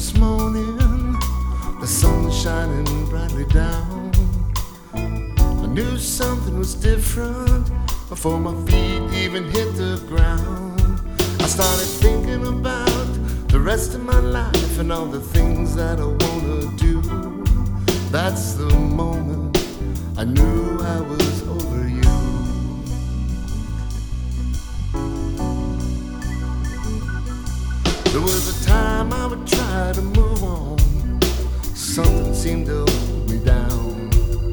this morning, the sun shining brightly down. I knew something was different before my feet even hit the ground. I started thinking about the rest of my life and all the things that I wanna do. That's the moment I knew I was over you. There was a time I would try to move on. Something seemed to hold me down.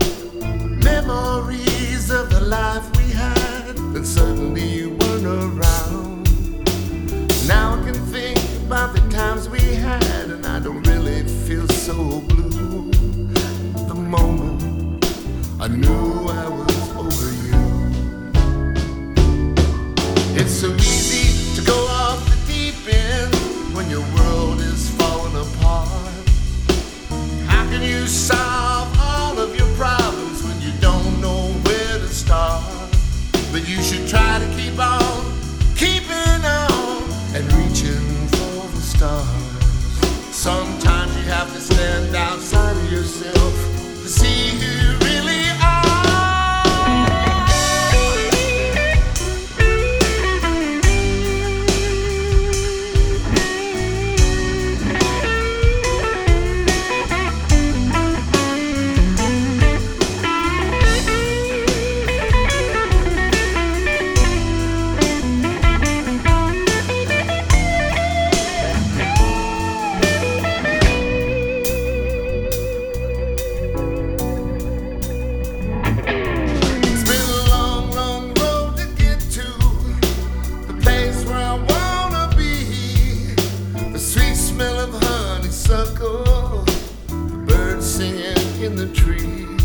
Memories of the life we had, and suddenly you weren't around. Now I can think about the times we had, and I don't really feel so blue. The moment I knew I was over you. It's so easy to go off the deep end when your world is falling apart. How can you solve all of your problems when you don't know where to start? But you should try to keep on keeping on and reaching for the stars. Sometimes you have to stand outside of yourself to see who you really are. Smell of honeysuckle, the birds singing in the trees.